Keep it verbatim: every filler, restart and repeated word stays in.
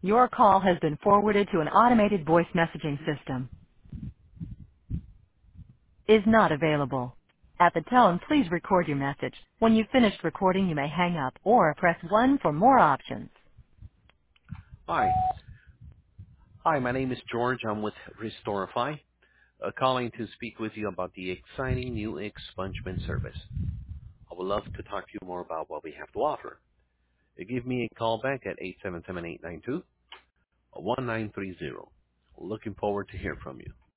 Your call has been forwarded to an automated voice messaging system. Is not available. At the tone, please record your message. When you've finished recording, you may hang up or press one for more options. Hi. Hi, my name is George. I'm with Restorify, uh, calling to speak with you about the exciting new expungement service. I would love to talk to you more about what we have to offer. Uh, Give me a call back at eight seven seven, eight nine two, one nine three zero. Looking forward to hear from you.